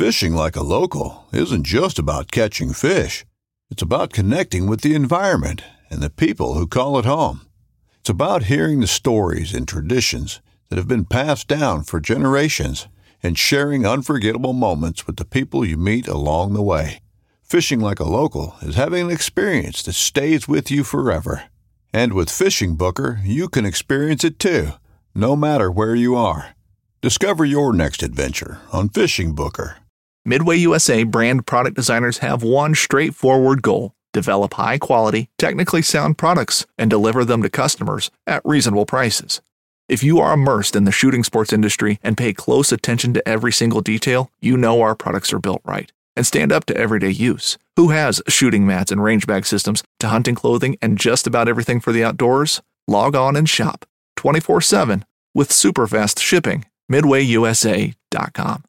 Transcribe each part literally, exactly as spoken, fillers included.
Fishing like a local isn't just about catching fish. It's about connecting with the environment and the people who call it home. It's about hearing the stories and traditions that have been passed down for generations and sharing unforgettable moments with the people you meet along the way. Fishing like a local is having an experience that stays with you forever. And with Fishing Booker, you can experience it too, no matter where you are. Discover your next adventure on Fishing Booker. Midway U S A brand product designers have one straightforward goal: develop high-quality, technically sound products and deliver them to customers at reasonable prices. If you are immersed in the shooting sports industry and pay close attention to every single detail, you know our products are built right and stand up to everyday use. Who has shooting mats and range bag systems to hunting clothing and just about everything for the outdoors? Log on and shop twenty-four seven with super fast shipping. midway U S A dot com.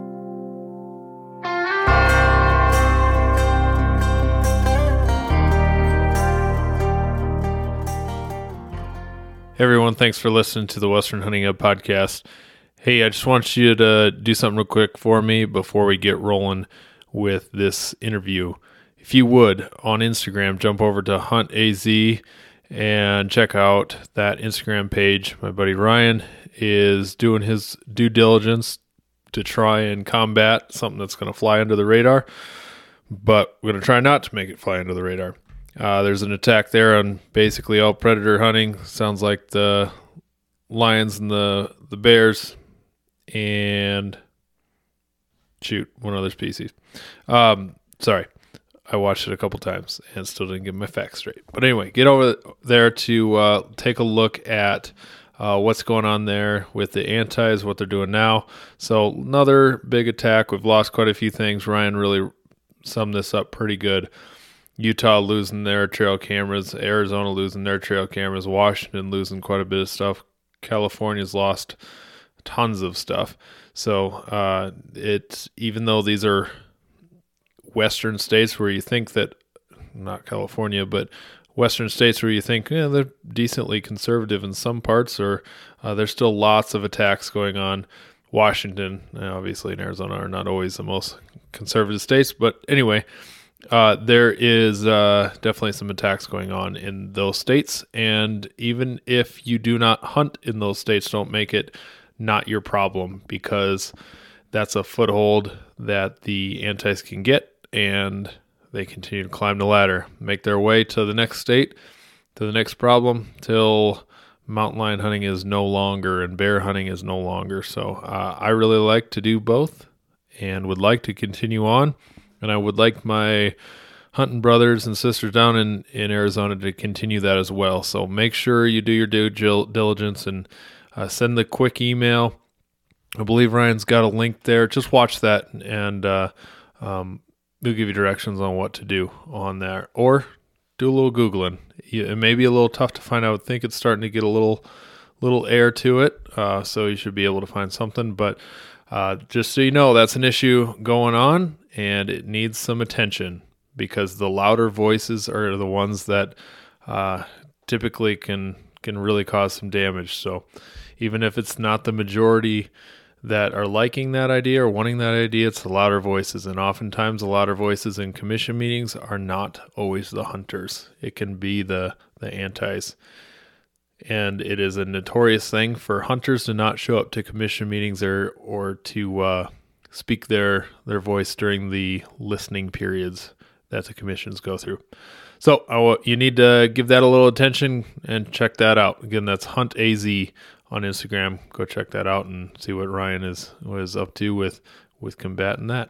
Hey everyone, thanks for listening to the Western Hunting Hub podcast. Hey, I just want you to do something real quick for me before we get rolling with this interview. If you would, on Instagram, jump over to Hunt A Z and check out that Instagram page. My buddy Ryan is doing his due diligence to try and combat something that's going to fly under the radar, but we're going to try not to make it fly under the radar. Uh, there's an attack there on basically all predator hunting. Sounds like the lions and the, the bears and shoot, one other species. Um, sorry, I watched it a couple times and still didn't get my facts straight. But anyway, get over there to uh, take a look at uh, what's going on there with the antis, what they're doing now. So another big attack. We've lost quite a few things. Ryan really summed this up pretty good. Utah losing their trail cameras, Arizona losing their trail cameras, Washington losing quite a bit of stuff. California's lost tons of stuff. So uh, it's, even though these are Western states where you think that, not California, but Western states where you think, yeah, they're decently conservative in some parts, or uh, there's still lots of attacks going on. Washington, obviously, and Arizona are not always the most conservative states, but anyway, Uh, there is uh, definitely some attacks going on in those states, and even if you do not hunt in those states, don't make it not your problem, because that's a foothold that the antis can get, and they continue to climb the ladder, make their way to the next state, to the next problem, till mountain lion hunting is no longer and bear hunting is no longer. So uh, I really like to do both and would like to continue on. And I would like my hunting brothers and sisters down in, in Arizona to continue that as well. So make sure you do your due diligence and uh, send the quick email. I believe Ryan's got a link there. Just watch that, and uh, um, they'll give you directions on what to do on there. Or do a little Googling. It may be a little tough to find out. I think it's starting to get a little little air to it, uh, so you should be able to find something. But uh, just so you know, that's an issue going on, and it needs some attention, because the louder voices are the ones that uh, typically can can really cause some damage. So even if it's not the majority that are liking that idea or wanting that idea, it's the louder voices. And oftentimes the louder voices in commission meetings are not always the hunters. It can be the, the antis. And it is a notorious thing for hunters to not show up to commission meetings or, or to uh, speak their, their voice during the listening periods that the commissions go through. So uh, you need to give that a little attention and check that out. Again, that's Hunt A Z on Instagram. Go check that out and see what Ryan is was up to with, with combating that.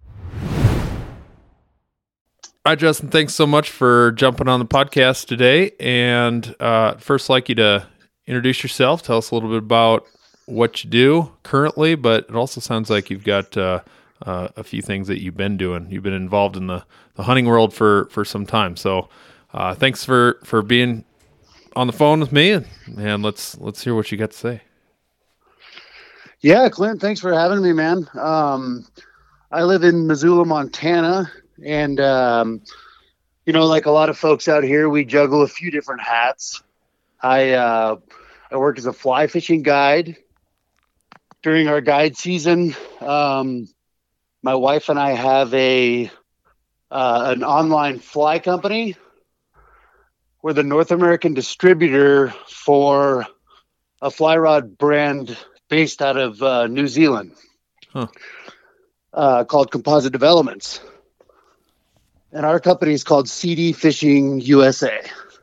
All right, Justin, thanks so much for jumping on the podcast today. And uh, first, I'd like you to introduce yourself. Tell us a little bit about what you do currently, but it also sounds like you've got uh, uh, a few things that you've been doing. You've been involved in the, the hunting world for, for some time. So uh, thanks for, for being on the phone with me, and, and let's let's hear what you got to say. Yeah, Clint, thanks for having me, man. Um, I live in Missoula, Montana, and um, you know, like a lot of folks out here, we juggle a few different hats. I uh, I work as a fly fishing guide during our guide season. Um, my wife and I have a uh, an online fly company. We're the North American distributor for a fly rod brand based out of uh, New Zealand, huh. uh, called Composite Developments. And our company is called C D Fishing U S A.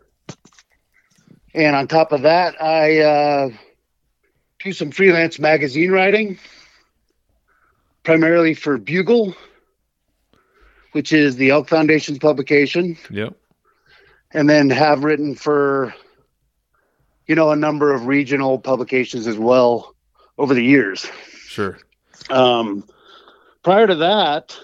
And on top of that, I uh, do some freelance magazine writing, primarily for Bugle, which is the Elk Foundation's publication. Yep. And then have written for, you know, a number of regional publications as well over the years. Sure. Um, prior to that,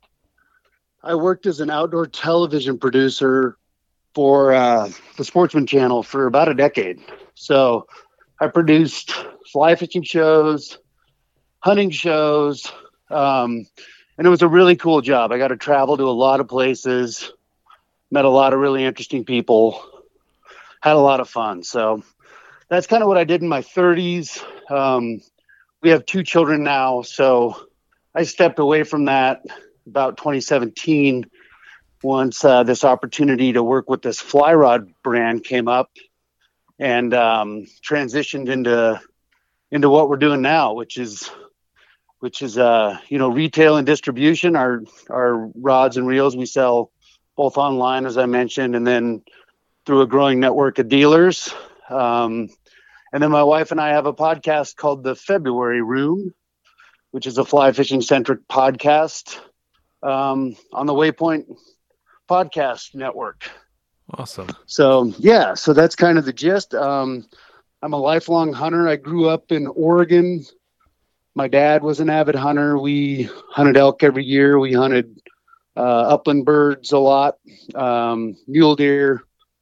I worked as an outdoor television producer for uh, the Sportsman Channel for about a decade. So I produced fly fishing shows, hunting shows, um, and it was a really cool job. I got to travel to a lot of places, met a lot of really interesting people, had a lot of fun. So that's kind of what I did in my thirties. Um, we have two children now, so I stepped away from that about twenty seventeen once uh, this opportunity to work with this fly rod brand came up, and um, transitioned into into what we're doing now, which is which is uh, you know, retail and distribution. Our our rods and reels we sell both online, as I mentioned, and then through a growing network of dealers. Um, and then my wife and I have a podcast called The February Room, which is a fly fishing centric podcast um, on the Waypoint Podcast Network. Awesome. So, yeah, so that's kind of the gist. Um, I'm a lifelong hunter. I grew up in Oregon. My dad was an avid hunter. We hunted elk every year. We hunted uh, upland birds a lot, um, mule deer,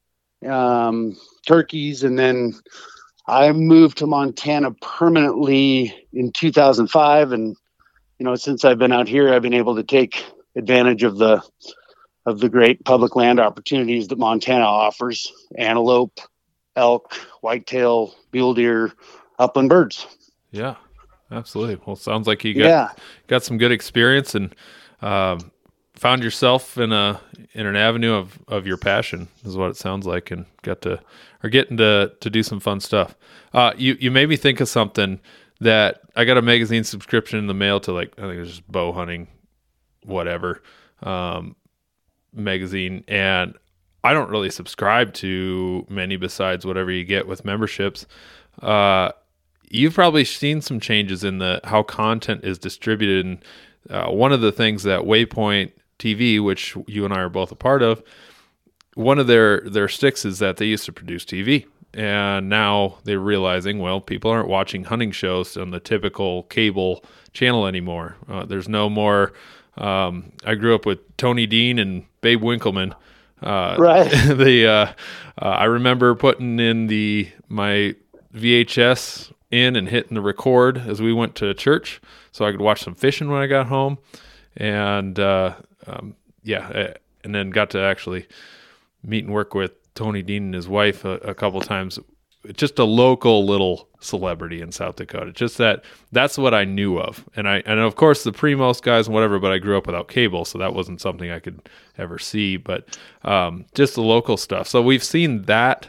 um, turkeys. And then I moved to Montana permanently in two thousand five. And, you know, since I've been out here, I've been able to take advantage of the of the great public land opportunities that Montana offers: antelope, elk, whitetail, mule deer, upland birds. Yeah, absolutely. Well, sounds like you got yeah. got some good experience and um, found yourself in a in an avenue of, of your passion, is what it sounds like, and got to or getting to to do some fun stuff. Uh, you you made me think of something that I got a magazine subscription in the mail to, like, I think it was just bow hunting, whatever. Um, magazine, and I don't really subscribe to many besides whatever you get with memberships. Uh, you've probably seen some changes in the how content is distributed. And uh, one of the things that Waypoint T V, which you and I are both a part of, one of their their sticks is that they used to produce T V, and now they're realizing, well, people aren't watching hunting shows on the typical cable channel anymore. Uh, there's no more. Um, I grew up with Tony Dean and Babe Winkleman. Uh, right. the uh, uh, I remember putting in the my V H S in and hitting the record as we went to church, so I could watch some fishing when I got home, and uh, um, yeah, and then got to actually meet and work with Tony Dean and his wife a, a couple times. Just a local little celebrity in South Dakota. Just that that's what I knew of. And I and of course the Primos guys and whatever, but I grew up without cable, so that wasn't something I could ever see. But um, just the local stuff. So we've seen that,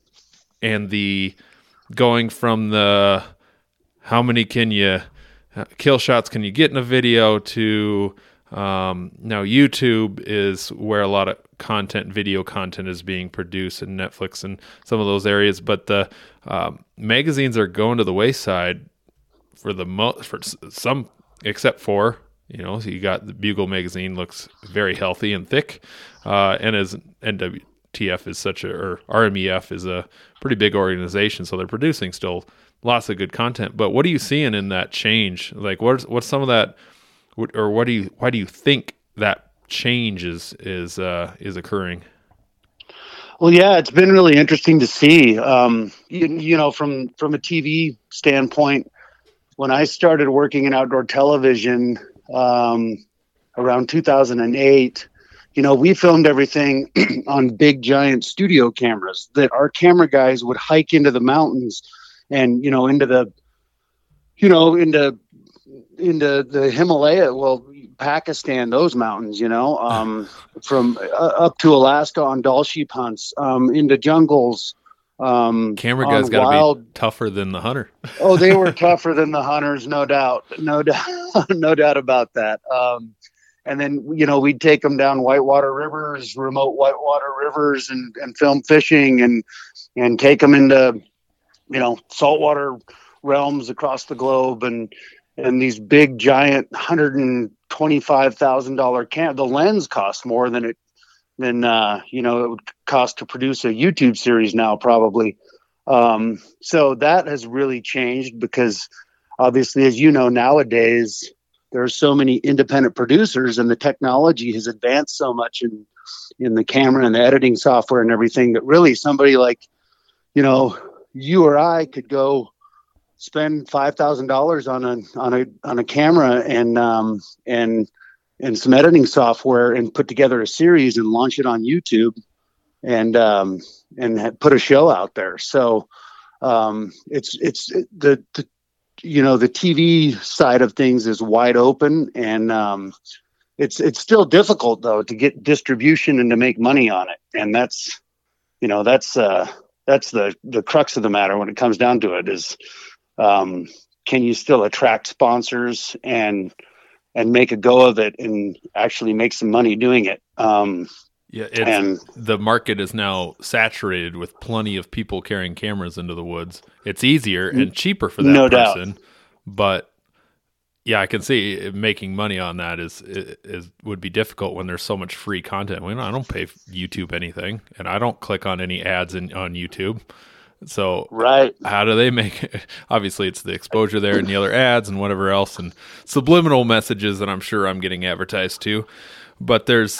and the going from the how many can you kill shots can you get in a video to um, now YouTube is where a lot of content, video content is being produced, and Netflix and some of those areas. But the um, magazines are going to the wayside for the most, for some, except for, you know, so you got the Bugle magazine looks very healthy and thick, uh, and as N W T F is such a, or R M E F is a pretty big organization, so they're producing still lots of good content. But what are you seeing in that change? Like, what's what's some of that, or what do you why do you think that change is is uh, is occurring? Well, yeah, it's been really interesting to see. Um, you, you know, from from a T V standpoint, when I started working in outdoor television um, around two thousand eight, you know, we filmed everything on big giant studio cameras that our camera guys would hike into the mountains and, you know, into the, you know, into into the Himalaya. Well, Pakistan, those mountains, you know, um, from uh, up to Alaska on Dall sheep hunts, um, into jungles. Um, Camera guys got to be tougher than the hunter. Oh, they were tougher than the hunters, no doubt, no doubt, no doubt about that. Um, and then, you know, we'd take them down whitewater rivers, remote whitewater rivers, and, and film fishing, and and take them into, you know, saltwater realms across the globe, and and these big giant one hundred twenty-five thousand dollars cam. The lens costs more than it than uh, you know it would cost to produce a YouTube series now, probably. Um, so that has really changed because, obviously, as you know, nowadays there are so many independent producers, and the technology has advanced so much in in the camera and the editing software and everything that really somebody like, you know, you or I could go spend five thousand dollars on a on a on a camera and um, and and some editing software and put together a series and launch it on YouTube and um, and put a show out there. So um, it's it's the, the you know the T V side of things is wide open, and um, it's it's still difficult though to get distribution and to make money on it. And that's you know that's uh, that's the the crux of the matter when it comes down to it is um, can you still attract sponsors and and make a go of it and actually make some money doing it. Um, yeah, it's, and the market is now saturated with plenty of people carrying cameras into the woods. It's easier and cheaper for that no person, doubt. But yeah, I can see making money on that is, is would be difficult when there's so much free content. Well, I don't pay YouTube anything, and I don't click on any ads in, on YouTube. So right. How do they make it? Obviously it's the exposure there and the other ads and whatever else and subliminal messages that I'm sure I'm getting advertised to, but there's,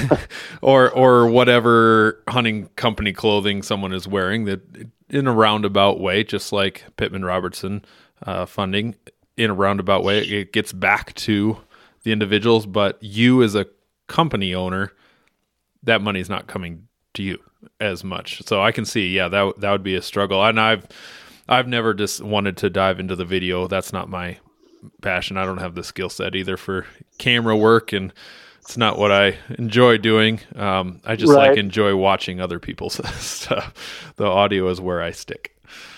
or, or whatever hunting company clothing someone is wearing that in a roundabout way, just like Pittman Robertson uh, funding in a roundabout way, it gets back to the individuals, but you as a company owner, that money's not coming to you as much. So I can see, yeah, that that would be a struggle. And I've I've never just wanted to dive into the video. That's not my passion. I don't have the skill set either for camera work, and it's not what I enjoy doing. Um, I just right. like enjoy watching other people's stuff. The audio is where I stick.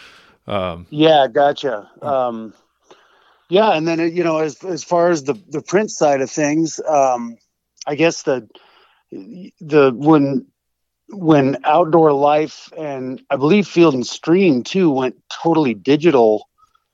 Um, yeah, gotcha. Um, yeah, and then you know, as as far as the the print side of things, um, I guess the the when. when Outdoor Life and I believe Field and Stream too went totally digital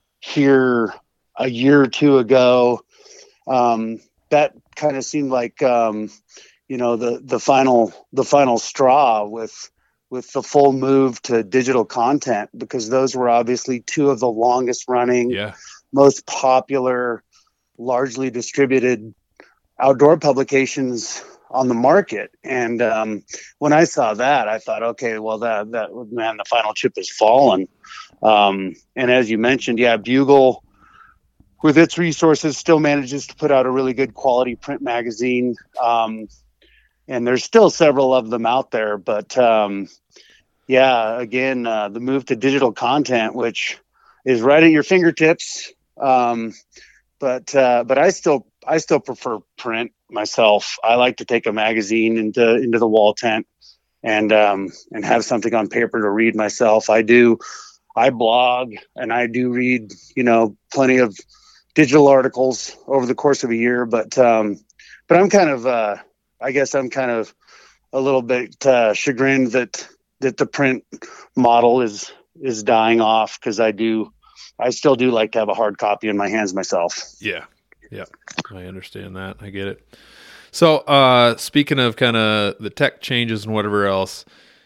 here a year or two ago, um, that kind of seemed like, um, you know, the, the final, the final straw with, with the full move to digital content, because those were obviously two of the longest running, yeah. most popular, largely distributed outdoor publications on the market. And um, when I saw that, I thought, okay, well, that, that man, the final chip has fallen. Um, and as you mentioned, yeah, Bugle, with its resources, still manages to put out a really good quality print magazine. Um, and there's still several of them out there. But um, yeah, again, uh, the move to digital content, which is right at your fingertips. Um, but uh, but I still I still prefer print myself. I like to take a magazine into into the wall tent and um, and have something on paper to read myself. I do. I blog and I do read, you know, plenty of digital articles over the course of a year. But um, but I'm kind of uh, I guess I'm kind of a little bit uh, chagrined that that the print model is is dying off, because I do. I still do like to have a hard copy in my hands myself. Yeah. Yeah. I understand that. I get it. So, uh, speaking of kind of the tech changes and whatever else,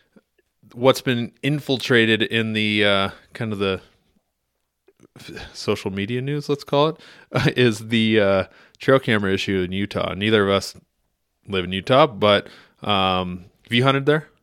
what's been infiltrated in the, uh, kind of the social media news, let's call it, uh, is the, uh, trail camera issue in Utah. Neither of us live in Utah, but, um, have you hunted there?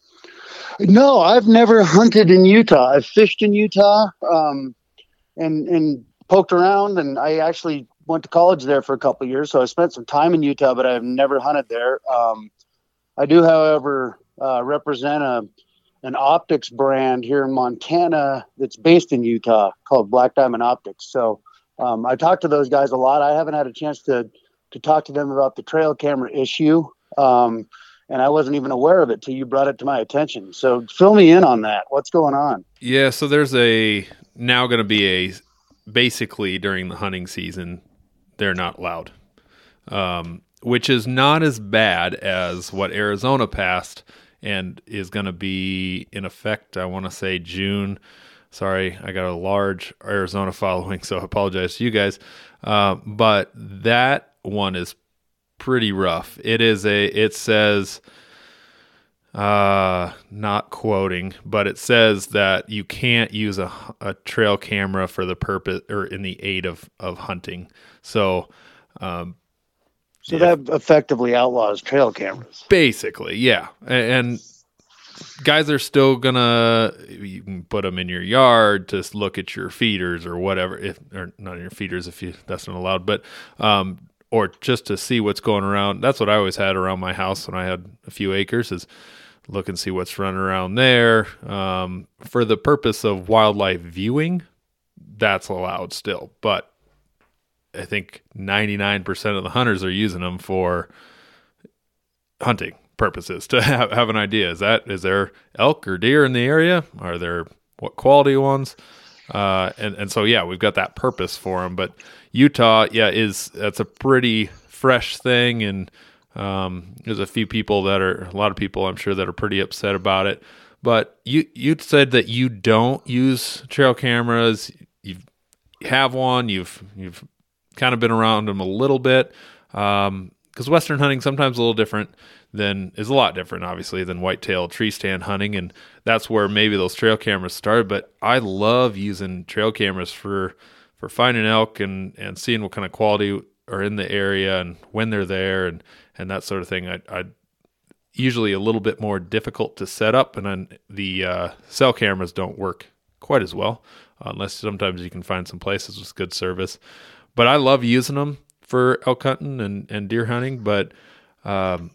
No, I've never hunted in Utah. I've fished in Utah, um, and, and poked around, and I actually went to college there for a couple of years. So I spent some time in Utah, but I've never hunted there. Um, I do, however, uh, represent a, an optics brand here in Montana that's based in Utah called Black Diamond Optics. So um, I talked to those guys a lot. I haven't had a chance to to talk to them about the trail camera issue. Um, and I wasn't even aware of it till you brought it to my attention. So fill me in on that. What's going on? Yeah, so there's a now going to be a basically during the hunting season, they're not allowed, um, which is not as bad as what Arizona passed and is going to be in effect, I want to say June. Sorry, I got a large Arizona following, so I apologize to you guys. Uh, but that one is pretty rough. It is a, it says, uh, not quoting, but it says that you can't use a, a trail camera for the purpose or in the aid of, of hunting. So, um, So yeah. That effectively outlaws trail cameras. Basically, yeah. And, and guys are still gonna, you can put them in your yard to look at your feeders or whatever, if or not in your feeders if you that's not allowed, but um, or just to see what's going around. That's what I always had around my house when I had a few acres, is look and see what's running around there. Um, for the purpose of wildlife viewing, that's allowed still, but I think ninety-nine percent of the hunters are using them for hunting purposes to have, have an idea. Is that, is there elk or deer in the area? Are there what quality ones? Uh, and, and so, yeah, we've got that purpose for them, but Utah, yeah, is, that's a pretty fresh thing. And, um, there's a few people that are, a lot of people I'm sure that are pretty upset about it, but you, you said that you don't use trail cameras. You have one, you've, you've kind of been around them a little bit. Um, cause Western hunting sometimes a little different than is a lot different, obviously, than whitetail tree stand hunting. And that's where maybe those trail cameras started. But I love using trail cameras for, for finding elk and, and seeing what kind of quality are in the area and when they're there and, and that sort of thing. I, I usually a little bit more difficult to set up, and then the uh, cell cameras don't work quite as well, uh, unless sometimes you can find some places with good service. But I love using them for elk hunting and, and deer hunting. But um,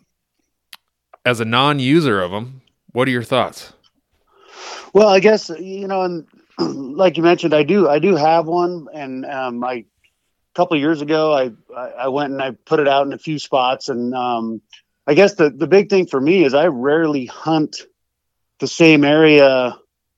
as a non-user of them, what are your thoughts? Well, I guess, you know, and like you mentioned, I do, I do have one. And um, I, a couple of years ago, I, I went and I put it out in a few spots. And um, I guess the, the big thing for me is I rarely hunt the same area,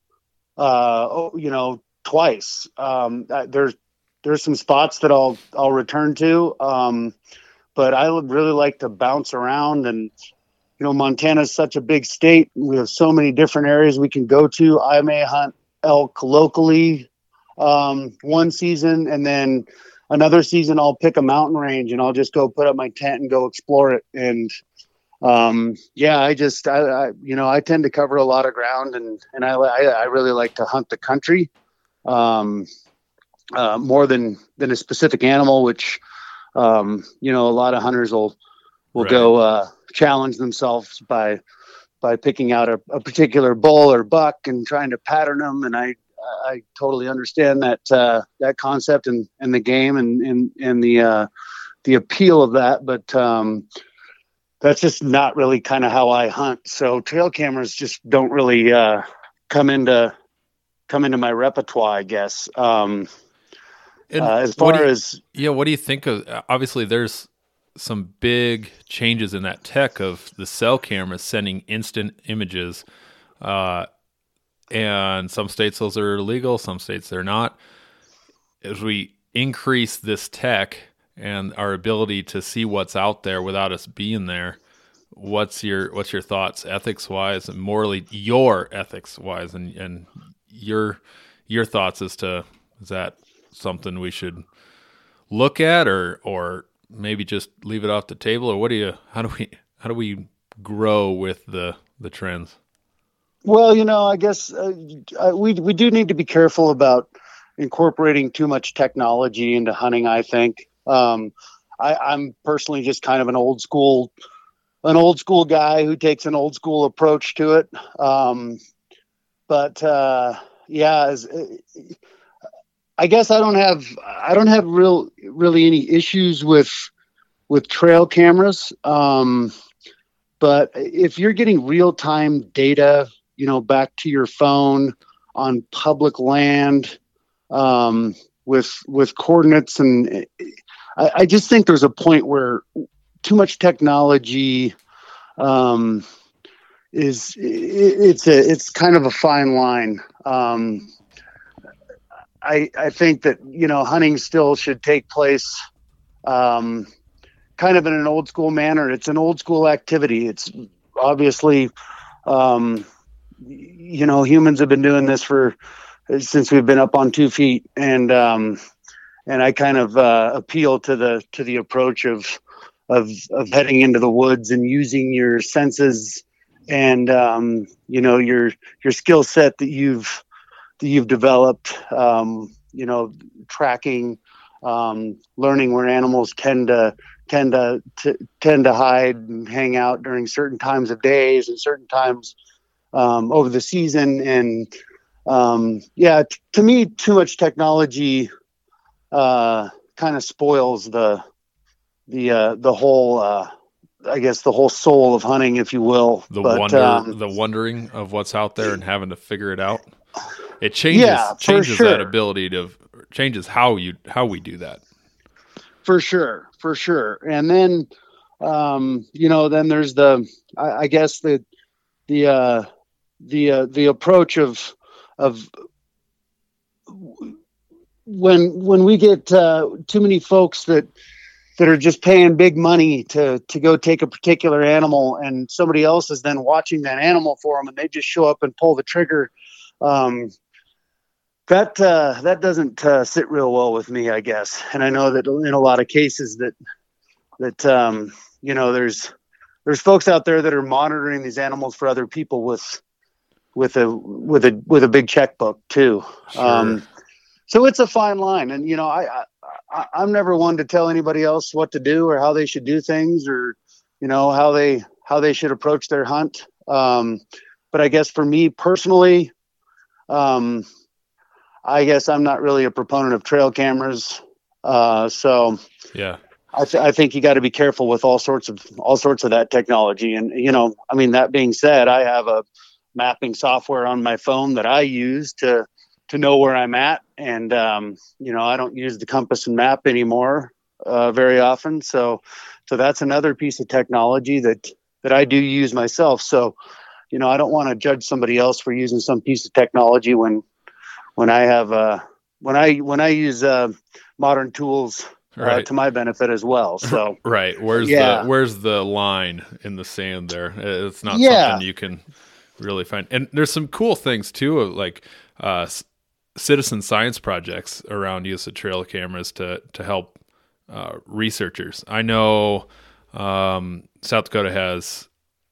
uh, you know, twice. Um, there's, there's some spots that I'll, I'll return to. Um, but I would really like to bounce around. And, you know, Montana is such a big state. We have so many different areas we can go to. I may hunt elk locally um, one season, and then another season I'll pick a mountain range and I'll just go put up my tent and go explore it. And um, yeah, I just, I, I, you know, I tend to cover a lot of ground, and, and I, I, I really like to hunt the country um, uh, more than, than a specific animal, which, um, you know, a lot of hunters will, will right. go uh, challenge themselves by, by picking out a, a particular bull or buck and trying to pattern them. And I, I totally understand that, uh, that concept and, and the game and, and, and the, uh, the appeal of that. But, um, that's just not really kind of how I hunt. So trail cameras just don't really, uh, come into, come into my repertoire, I guess. Um, uh, as far you, as, yeah, what do you think of, obviously there's some big changes in that tech of the cell cameras sending instant images, uh, and some states those are illegal, some states they're not. As we increase this tech and our ability to see what's out there without us being there, what's your what's your thoughts, ethics wise and morally, your ethics wise, and and your your thoughts as to, is that something we should look at, or or maybe just leave it off the table, or what do you how do we how do we grow with the the trends? Well, you know, I guess uh, we we do need to be careful about incorporating too much technology into hunting, I think. Um, I, I'm personally just kind of an old school, an old school guy who takes an old school approach to it. Um, but uh, yeah, as, I guess I don't have I don't have real really any issues with with trail cameras. Um, but if you're getting real time data, you know, back to your phone on public land, um, with, with coordinates, and I, I just think there's a point where too much technology um, is it, it's a it's kind of a fine line. Um, I I think that you know hunting still should take place um, kind of in an old school manner. It's an old school activity. It's obviously um, you know humans have been doing this for since we've been up on two feet, and um, and I kind of uh, appeal to the to the approach of of of heading into the woods and using your senses and um, you know your your skill set that you've that you've developed. Um, you know, tracking, um, learning where animals tend to tend to, to tend to hide and hang out during certain times of days and certain times um, over the season. And um, yeah, t- to me, too much technology uh, kind of spoils the the uh, the whole uh, I guess the whole soul of hunting, if you will. The but, wonder, um, the wondering of what's out there and having to figure it out. It changes yeah, changes sure. that ability to changes how you how we do that. For sure, for sure. And then um, you know, then there's the I, I guess the the uh, the uh, the approach of of when when we get uh, too many folks that that are just paying big money to to go take a particular animal, and somebody else is then watching that animal for them, and they just show up and pull the trigger. Um, that uh, that doesn't uh, sit real well with me, I guess. And I know that in a lot of cases that that um, you know there's there's folks out there that are monitoring these animals for other people with with a with a with a big checkbook too. Sure. Um, so it's a fine line, and you know I, I I'm never one to tell anybody else what to do or how they should do things, or you know how they how they should approach their hunt. Um, but I guess for me personally, um, I guess I'm not really a proponent of trail cameras. Uh, so Yeah. I, th- I think you got to be careful with all sorts of all sorts of that technology. And you know, I mean, that being said, I have a mapping software on my phone that I use to to know where I'm at, and um, you know, I don't use the compass and map anymore uh, very often. So, so that's another piece of technology that that I do use myself. So, you know, I don't want to judge somebody else for using some piece of technology when when I have uh, when I when I use uh, modern tools. Uh, Right. to my benefit as well. So Right. Where's Yeah. the where's the line in the sand there? It's not Yeah. something you can really find. And there's some cool things too, of like uh, s- citizen science projects around use of trail cameras to to help uh, researchers. I know um, South Dakota has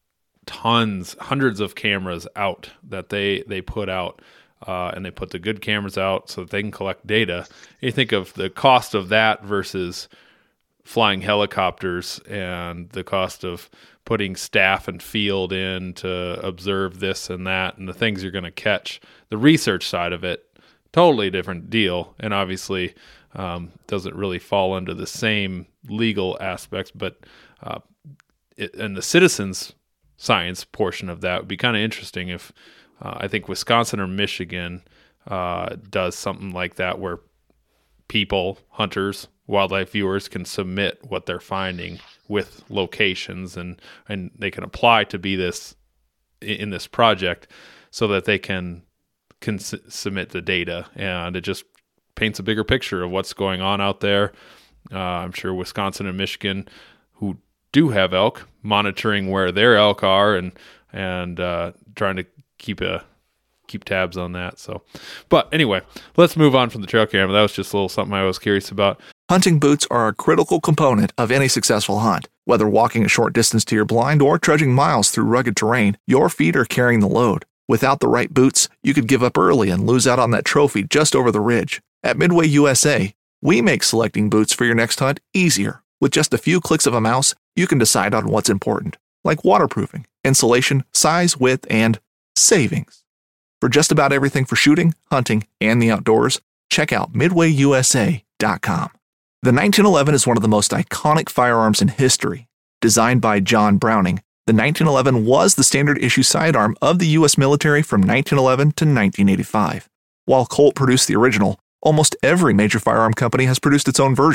tons, hundreds of cameras out that they they put out. Uh, and they put the good cameras out so that they can collect data. You think of the cost of that versus flying helicopters and the cost of putting staff and field in to observe this and that and the things you're going to catch. The research side of it, totally different deal, and obviously um, doesn't really fall under the same legal aspects, but uh, it, and the citizens science portion of that would be kind of interesting if Uh, I think Wisconsin or Michigan uh, does something like that, where people, hunters, wildlife viewers can submit what they're finding with locations, and, and they can apply to be this in this project, so that they can can s- submit the data, and it just paints a bigger picture of what's going on out there. Uh, I'm sure Wisconsin and Michigan, who do have elk, monitoring where their elk are and and uh, trying to keep a keep tabs on that. So, but anyway, let's move on from the trail camera. That was just a little something I was curious about. Hunting boots are a critical component of any successful hunt. Whether walking a short distance to your blind or trudging miles through rugged terrain, your feet are carrying the load. Without the right boots, you could give up early and lose out on that trophy just over the ridge. At Midway U S A, we make selecting boots for your next hunt easier. With just a few clicks of a mouse, you can decide on what's important, like waterproofing, insulation, size, width, and savings. For just about everything for shooting, hunting, and the outdoors, check out midway u s a dot com. The nineteen eleven is one of the most iconic firearms in history. Designed by John Browning, the nineteen eleven was the standard issue sidearm of the U S military from nineteen eleven to nineteen eighty-five. While Colt produced the original, almost every major firearm company has produced its own version.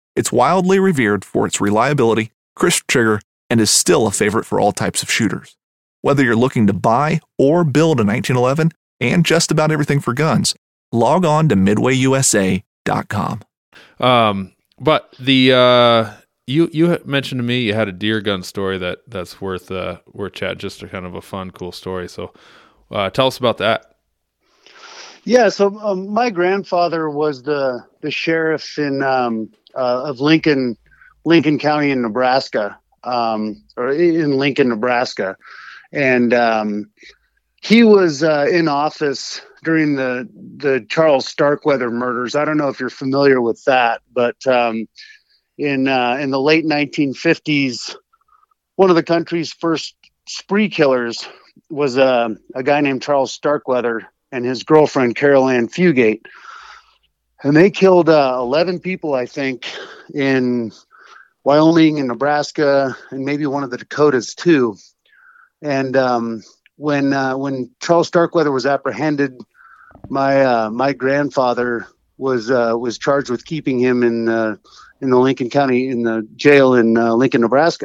It's wildly revered for its reliability, crisp trigger, and is still a favorite for all types of shooters. Whether you're looking to buy or build a nineteen eleven and just about everything for guns, log on to midway U S A dot com. Um, but the uh, you you mentioned to me you had a deer gun story that that's worth uh, worth chat. Just a kind of a fun, cool story. So, uh, tell us about that. Yeah, so um, my grandfather was the the sheriff in um, uh, of Lincoln, Lincoln County in Nebraska, um, or in Lincoln, Nebraska, and um, he was uh, in office during the the Charles Starkweather murders. I don't know if you're familiar with that, but um, in uh, in the late nineteen fifties, one of the country's first spree killers was uh, a guy named Charles Starkweather and his girlfriend, Carol Ann Fugate. And they killed uh, eleven people, I think, in Wyoming and Nebraska and maybe one of the Dakotas too. And um, when uh, when Charles Starkweather was apprehended, my uh, my grandfather was uh, was charged with keeping him in uh, in the Lincoln County in the jail in uh, Lincoln, Nebraska.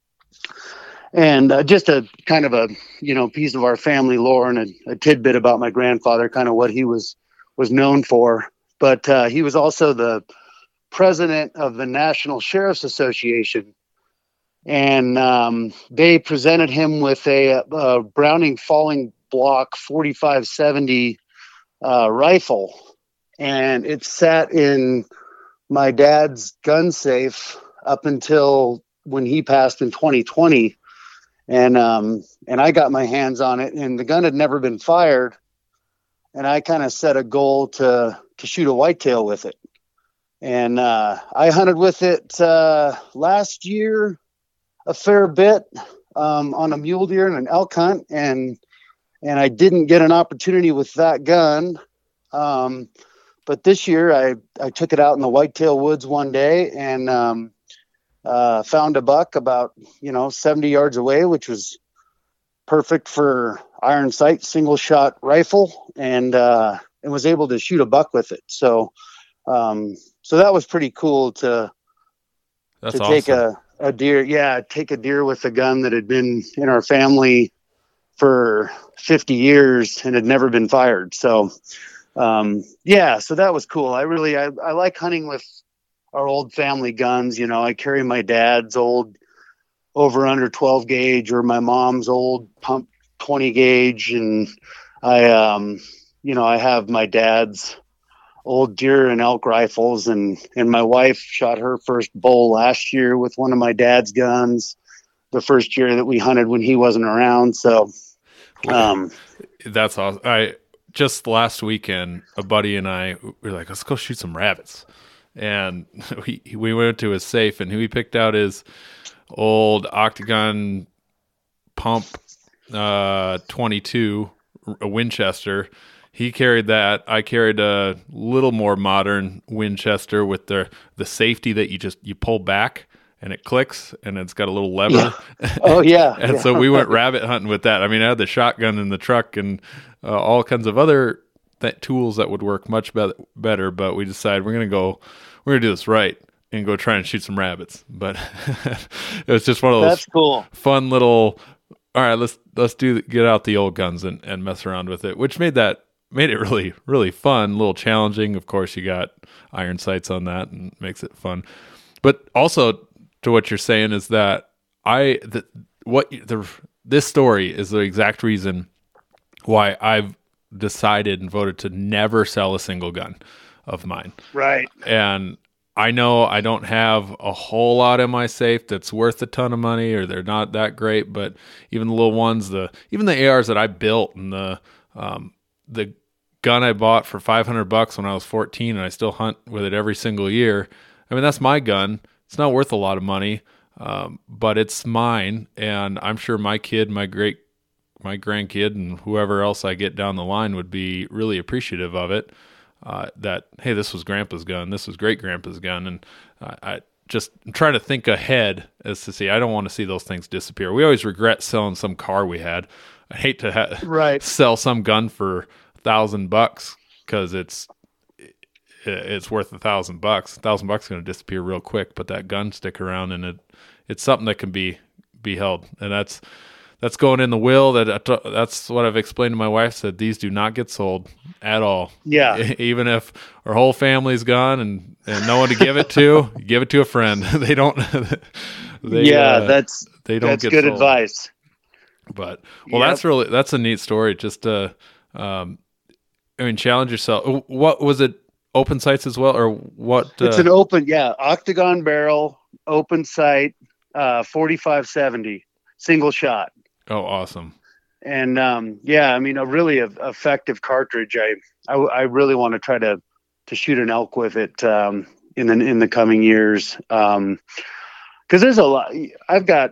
And uh, just a kind of a, you know, piece of our family lore and a, a tidbit about my grandfather, kind of what he was was known for. But uh, he was also the president of the National Sheriff's Association. And um, they presented him with a, a Browning Falling Block forty-five seventy uh, rifle. And it sat in my dad's gun safe up until when he passed in twenty twenty. And um, and I got my hands on it, and the gun had never been fired. And I kind of set a goal to to shoot a whitetail with it. And uh, I hunted with it uh, last year a fair bit um, on a mule deer and an elk hunt, and and I didn't get an opportunity with that gun. Um, but this year, I I took it out in the whitetail woods one day, and um, Uh, found a buck about, you know, seventy yards away, which was perfect for iron sight, single shot rifle, and, uh, and was able to shoot a buck with it. So, um, so that was pretty cool to, That's to awesome. take a, a deer. Yeah. Take a deer with a gun that had been in our family for fifty years and had never been fired. So, um, yeah, so that was cool. I really, I, I like hunting with our old family guns. You know, I carry my dad's old over under twelve gauge or my mom's old pump twenty gauge. And I, um, you know, I have my dad's old deer and elk rifles, and, and my wife shot her first bull last year with one of my dad's guns, the first year that we hunted when he wasn't around. So, um, that's awesome. I just last weekend, a buddy and I we were like, let's go shoot some rabbits. And we we went to his safe, and he picked out his old Octagon pump uh, twenty-two, a Winchester. He carried that. I carried a little more modern Winchester with the the safety that you just you pull back and it clicks, and it's got a little lever. Yeah. Oh yeah. And yeah. so we went rabbit hunting with that. I mean, I had the shotgun in the truck and uh, all kinds of other th- tools that would work much be- better. But we decided we're gonna go. We're gonna do this right and go try and shoot some rabbits. But it was just one of those That's cool. fun little. All right, let's let's do get out the old guns and, and mess around with it, which made that made it really really fun, a little challenging. Of course, you got iron sights on that and makes it fun. But also to what you're saying is that I the, what the this story is the exact reason why I've decided and voted to never sell a single gun of mine. Right. And I know I don't have a whole lot in my safe that's worth a ton of money, or they're not that great, but even the little ones, the even the A Rs that I built, and the um, the gun I bought for five hundred bucks when I was fourteen, and I still hunt with it every single year. I mean, that's my gun. It's not worth a lot of money, um, but it's mine, and I'm sure my kid, my great, my grandkid, and whoever else I get down the line would be really appreciative of it. Uh, that, hey, this was Grandpa's gun, this was great Grandpa's gun. And uh, I just I'm trying to think ahead as to see, I don't want to see those things disappear. We always regret selling some car we had. I hate to ha- Right. sell some gun for a thousand bucks because it's it's worth a thousand bucks. A thousand bucks is going to disappear real quick, but that gun stick around, and it it's something that can be be held, and that's that's going in the will. That that's what I've explained to my wife. Said these do not get sold at all. Yeah, even if our whole family's gone and, and no one to give it to, give it to a friend. They don't. They, yeah, uh, that's they don't that's get good sold. advice. But well, Yep. that's really that's a neat story. Just to, um, I mean, challenge yourself. What was it? Open sights as well, or what? It's uh, an open, yeah, octagon barrel, open sight, uh, forty-five seventy, single shot. Oh, awesome. And um, yeah, I mean, a really eff- effective cartridge. I, I, I really want to try to, to shoot an elk with it um, in the in the coming years. Um, because there's a lot. I've got,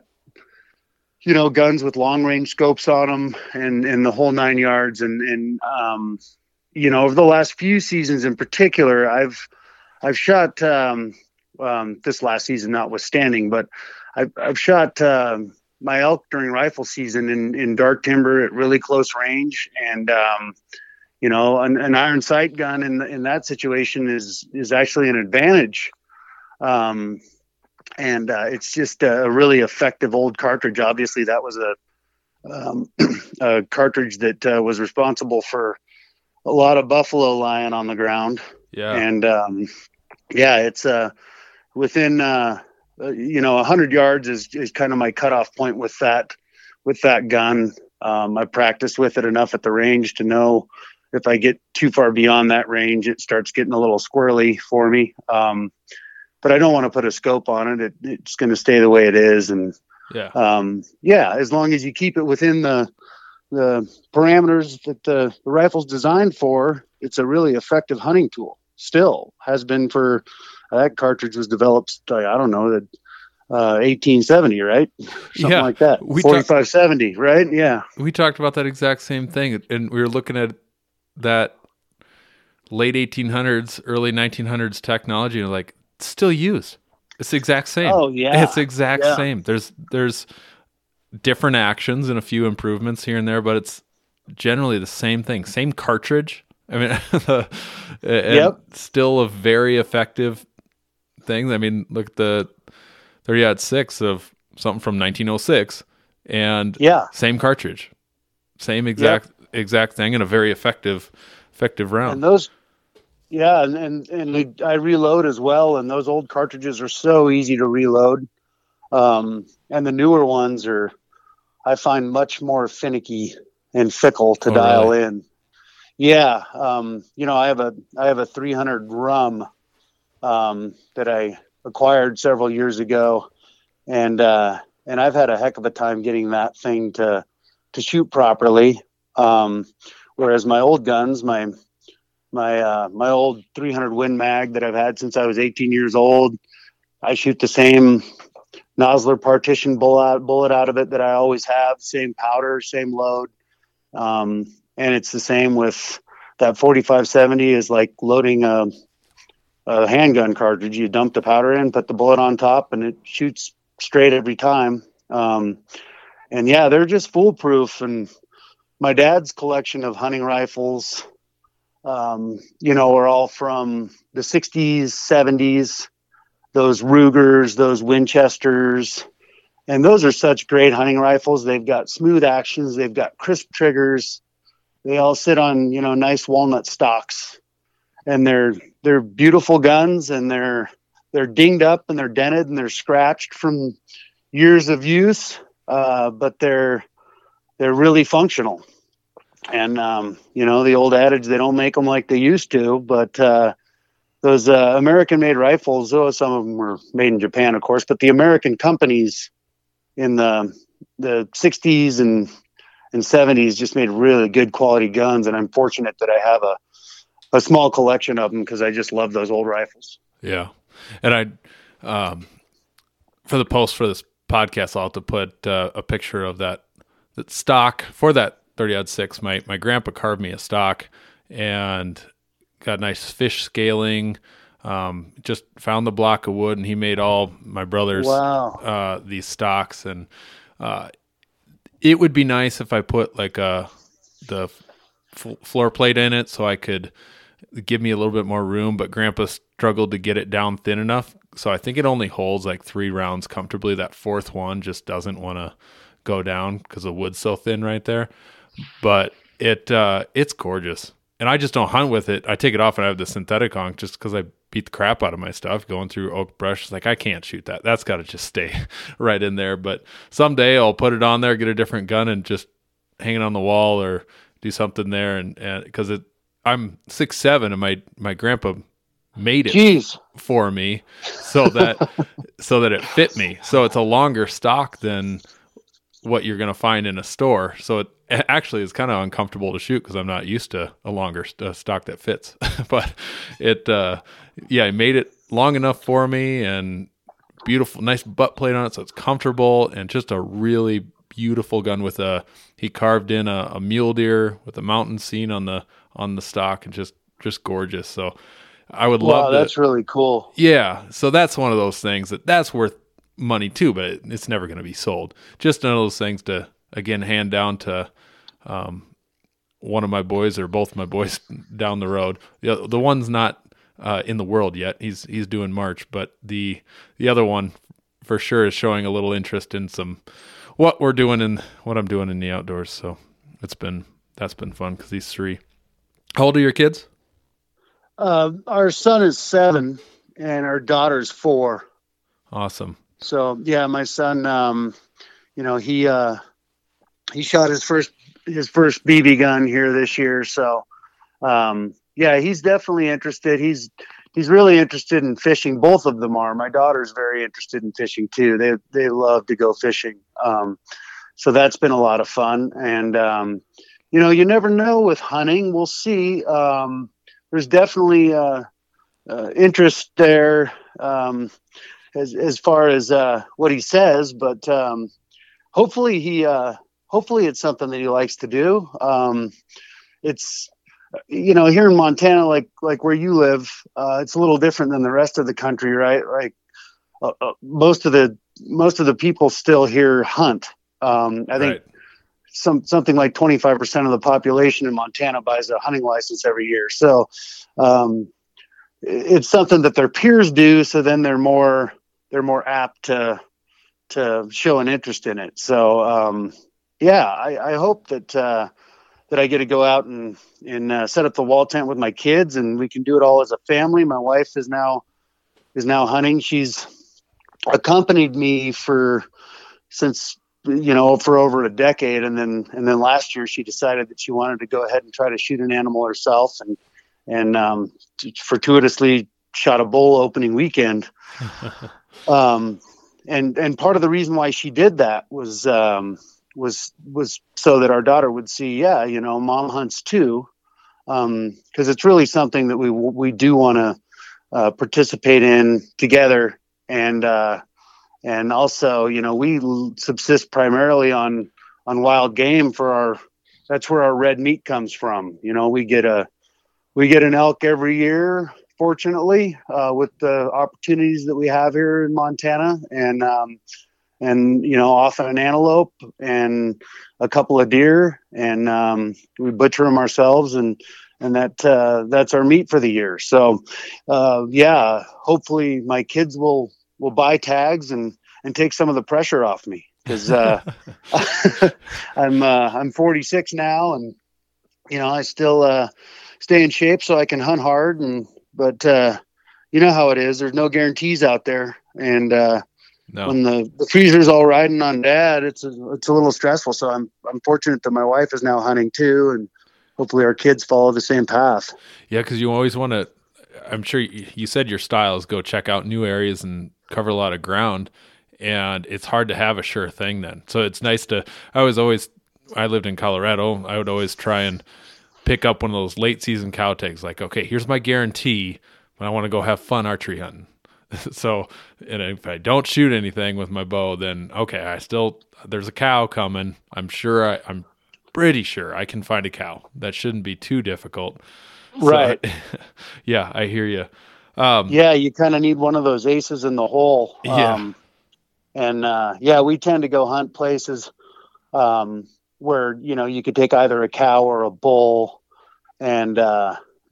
you know, guns with long range scopes on them, and and the whole nine yards. And and um, you know, over the last few seasons in particular, I've I've shot um, um, this last season notwithstanding, but I've I've shot. Um, my elk during rifle season in, in dark timber at really close range. And, um, you know, an, an iron sight gun in in that situation is, is actually an advantage. Um, and, uh, it's just a really effective old cartridge. Obviously that was a, um, a cartridge that uh, was responsible for a lot of buffalo lying on the ground. Yeah. And, um, yeah, it's, uh, within, uh, Uh, you know, a hundred yards is, is kind of my cutoff point with that, with that gun. Um, I practiced with it enough at the range to know if I get too far beyond that range, it starts getting a little squirrely for me. Um, but I don't want to put a scope on it. it it's going to stay the way it is. And, Yeah. um, yeah, as long as you keep it within the, the parameters that the, the rifle's designed for, it's a really effective hunting tool. Still has been for, that cartridge was developed, I don't know, that uh, eighteen seventy, right? Something Yeah, like that. we forty-five seventy, right? Yeah. We talked about that exact same thing, and we were looking at that late eighteen hundreds, early nineteen hundreds technology, and like it's still used. It's the exact same. Oh yeah, it's the exact yeah. same. There's there's different actions and a few improvements here and there, but it's generally the same thing. Same cartridge. I mean, the, and Yep. still a very effective thing. I mean, look at the thirty aught six of something from nineteen oh six, and Yeah. same cartridge, same exact exact thing, and a very effective effective round. And those, yeah, and and, and I reload as well, and those old cartridges are so easy to reload, um, and the newer ones are, I find, much more finicky and fickle to Oh, dial really? in. Yeah, um, you know, I have a I have a three hundred Rum um, that I acquired several years ago, and uh, and I've had a heck of a time getting that thing to to shoot properly. Um, whereas my old guns, my my uh, my old three hundred Win Mag that I've had since I was eighteen years old, I shoot the same Nosler partition bullet bullet out of it that I always have, same powder, same load. Um, and it's the same with that forty-five seventy is like loading a, a handgun cartridge. You dump the powder in, put the bullet on top, and it shoots straight every time. Um, and yeah, they're just foolproof. And my dad's collection of hunting rifles, um, you know, are all from the sixties, seventies, those Rugers, those Winchesters. And those are such great hunting rifles. They've got smooth actions. They've got crisp triggers. They all sit on, you know, nice walnut stocks, and they're, they're beautiful guns, and they're, they're dinged up and they're dented and they're scratched from years of use. Uh, but they're, they're really functional. And, um, you know, the old adage, they don't make them like they used to, but, uh, those, uh, American made rifles, though some of them were made in Japan, of course, but the American companies in the, the sixties and, and seventies just made really good quality guns. And I'm fortunate that I have a, a small collection of them because I just love those old rifles. Yeah. And I, um, for the post for this podcast, I'll have to put uh, a picture of that, that stock for that thirty aught six. My, my grandpa carved me a stock and got nice fish scaling. Um, just found the block of wood, and he made all my brothers, Wow. uh, these stocks. And, uh, it would be nice if I put like a, the f- floor plate in it so I could, give me a little bit more room, but Grandpa struggled to get it down thin enough. So I think it only holds like three rounds comfortably. That fourth one just doesn't want to go down because the wood's so thin right there. But it uh, it's gorgeous. And I just don't hunt with it. I take it off and I have the synthetic on just because I beat the crap out of my stuff going through oak brush. It's like, I can't shoot that. That's got to just stay right in there. But someday I'll put it on there, get a different gun, and just hang it on the wall or do something there. And because it, I'm six seven, and my my grandpa made it Jeez. for me so that so that it fit me. So it's a longer stock than what you're going to find in a store. So it actually is kind of uncomfortable to shoot because I'm not used to a longer st- stock that fits. But it, uh, yeah, he made it long enough for me, and beautiful, nice butt plate on it, so it's comfortable, and just a really beautiful gun with a. He carved in a, a mule deer with a mountain scene on the on the stock, and just just gorgeous. So I would love. Wow, to, that's really cool. Yeah, so that's one of those things that that's worth money too, but it, it's never going to be sold. Just one of those things to again hand down to um, one of my boys or both my boys down the road. The the one's not uh, in the world yet. He's he's doing March, but the the other one for sure is showing a little interest in some what we're doing and what I'm doing in the outdoors. So it's been that's been fun because these three. How old are your kids? Uh, our son is seven and our daughter's four. Awesome. So yeah, my son, um, you know, he, uh, he shot his first, his first B B gun here this year. So, um, yeah, he's definitely interested. He's, he's really interested in fishing. Both of them are. My daughter's very interested in fishing too. They, they love to go fishing. Um, so that's been a lot of fun. And, um, you know, you never know with hunting. We'll see. Um, there's definitely, uh, uh interest there. Um, As as far as uh, what he says, but um, hopefully he uh, hopefully it's something that he likes to do. Um, it's you know here in Montana, like like where you live, uh, it's a little different than the rest of the country, right? Like uh, uh, most of the most of the people still here hunt. Um, I think Right. some something like twenty-five percent of the population in Montana buys a hunting license every year. So um, it's something that their peers do. So then they're more they're more apt to to show an interest in it. So um, yeah, I, I hope that uh, that I get to go out and and uh, set up the wall tent with my kids, and we can do it all as a family. My wife is now is now hunting. She's accompanied me for since you know for over a decade, and then and then last year she decided that she wanted to go ahead and try to shoot an animal herself, and and um, fortuitously shot a bull opening weekend. um, and and part of the reason why she did that was um, was was so that our daughter would see, yeah, you know, mom hunts too, because um, it's really something that we we do want to uh, participate in together, and uh, and also, you know, we subsist primarily on on wild game for our. That's where our red meat comes from. You know, we get a we get an elk every year. Fortunately, uh, with the opportunities that we have here in Montana, and um, and you know, often an antelope and a couple of deer, and um, we butcher them ourselves, and and that uh, that's our meat for the year. So, uh, yeah, hopefully my kids will will buy tags and and take some of the pressure off me, because uh, I'm uh, I'm forty-six now, and you know, I still uh, stay in shape so I can hunt hard and. But, uh, you know how it is. There's no guarantees out there. And uh, No. when the, the freezer's all riding on dad, it's a, it's a little stressful. So I'm I'm fortunate that my wife is now hunting too. And hopefully our kids follow the same path. Yeah, because you always want to – I'm sure you, you said your style is go check out new areas and cover a lot of ground. And it's hard to have a sure thing then. So it's nice to – I was always – I lived in Colorado. I would always try and – pick up one of those late season cow tags, like, okay, here's my guarantee, but I want to go have fun archery hunting. So, and if I don't shoot anything with my bow, then okay, I still, there's a cow coming. I'm sure, I, I'm pretty sure I can find a cow. That shouldn't be too difficult. Right. So, yeah, I hear you. Um, yeah, you kind of need one of those aces in the hole. Yeah. Um, and uh, yeah, we tend to go hunt places um, where, you know, you could take either a cow or a bull and, uh,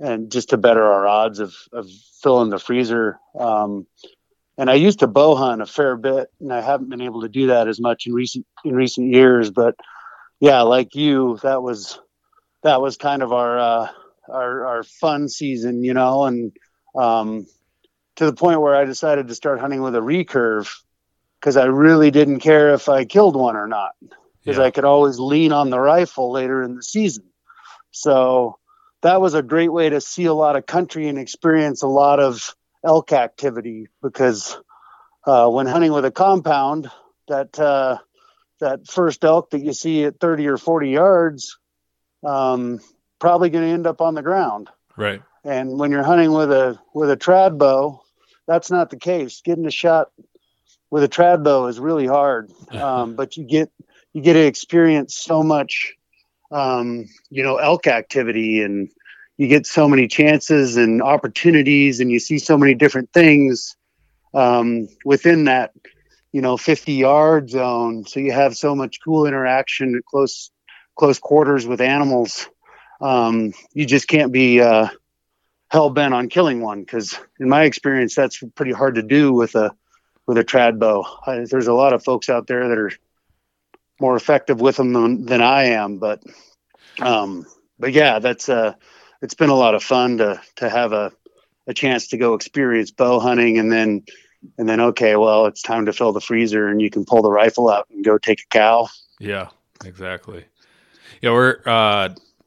and just to better our odds of, of filling the freezer. Um, and I used to bow hunt a fair bit, and I haven't been able to do that as much in recent, in recent years, but yeah, like you, that was, that was kind of our, uh, our, our fun season, you know, and, um, to the point where I decided to start hunting with a recurve, because I really didn't care if I killed one or not, because Yeah. I could always lean on the rifle later in the season. So that was a great way to see a lot of country and experience a lot of elk activity, because uh, when hunting with a compound, that uh, that first elk that you see at thirty or forty yards, um, probably going to end up on the ground. Right. And when you're hunting with a with a trad bow, that's not the case. Getting a shot with a trad bow is really hard, um, but you get you get to experience so much, um, you know, elk activity, and you get so many chances and opportunities, and you see so many different things um, within that, you know, fifty yard zone. So you have so much cool interaction at close close quarters with animals. Um, you just can't be uh, hell bent on killing one, because in my experience, that's pretty hard to do with a with a trad bow. I, there's a lot of folks out there that are more effective with them than, than I am, but um, but yeah, that's uh, it's been a lot of fun to to have a, a chance to go experience bow hunting, and then and then okay, well, it's time to fill the freezer, and you can pull the rifle out and go take a cow. Yeah, exactly. Yeah, we're uh,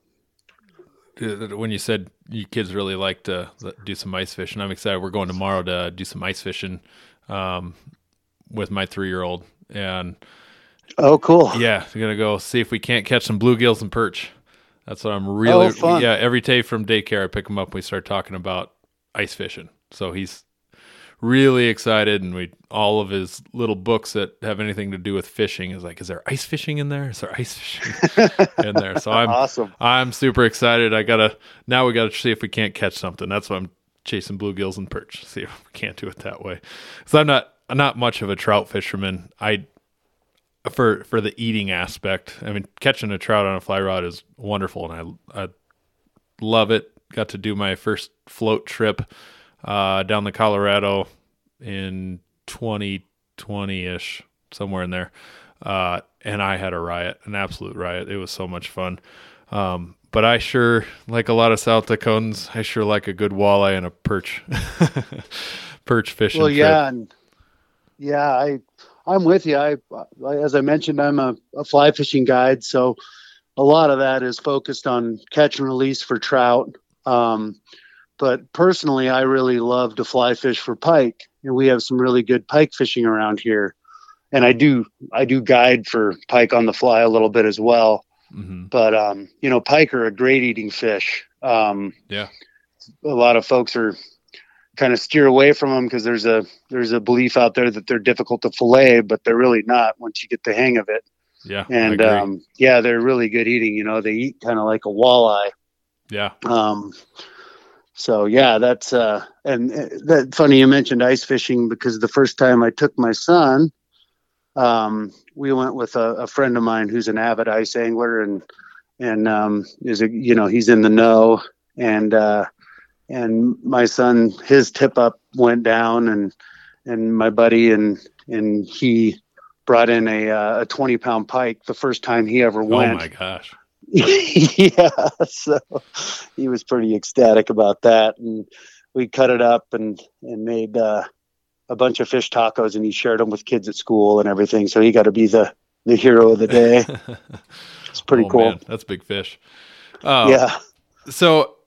when you said you kids really like to do some ice fishing, I'm excited. We're going tomorrow to do some ice fishing um, with my three-year-old, and oh, cool. Yeah, we're gonna go see if we can't catch some bluegills and perch. That's what I'm really. Oh, fun. Yeah, every day from daycare, I pick him up. And we start talking about ice fishing, so he's really excited, and we all of his little books that have anything to do with fishing is like, is there ice fishing in there? Is there ice fishing in there? So I'm awesome. I'm super excited. I gotta now we gotta see if we can't catch something. That's why I'm chasing bluegills and perch. See if we can't do it that way. So I'm not I'm not much of a trout fisherman. I for for the eating aspect. I mean, catching a trout on a fly rod is wonderful, and I I love it. Got to do my first float trip uh, down the Colorado in twenty twenty-ish, somewhere in there. Uh, and I had a riot, an absolute riot. It was so much fun. Um, but I sure, like a lot of South Dakotans, I sure like a good walleye and a perch, perch fishing Well, trip. yeah, and yeah, I, I'm with you. I, as I mentioned, I'm a, a fly fishing guide, so a lot of that is focused on catch and release for trout. Um, but personally, I really love to fly fish for pike, and we have some really good pike fishing around here. And I do, I do guide for pike on the fly a little bit as well. Mm-hmm. But, um, you know, pike are a great eating fish. Um, yeah. A lot of folks are kind of steer away from them because there's a, there's a belief out there that they're difficult to fillet, but they're really not once you get the hang of it. Yeah. And, um, yeah, they're really good eating. You know, they eat kind of like a walleye. Yeah. Um, so yeah, that's, uh, and uh, that funny you mentioned ice fishing, because the first time I took my son, um, we went with a, a friend of mine who's an avid ice angler, and, and, um, is a, you know, he's in the know, and, uh, and my son, his tip up went down, and, and my buddy and, and he brought in a, uh, a twenty pound pike the first time he ever went. Oh my gosh. Yeah. So he was pretty ecstatic about that. And we cut it up and, and made, uh, a bunch of fish tacos, and he shared them with kids at school and everything. So he got to be the, the hero of the day. It's pretty oh, cool. Man, that's big fish. Uh, yeah. So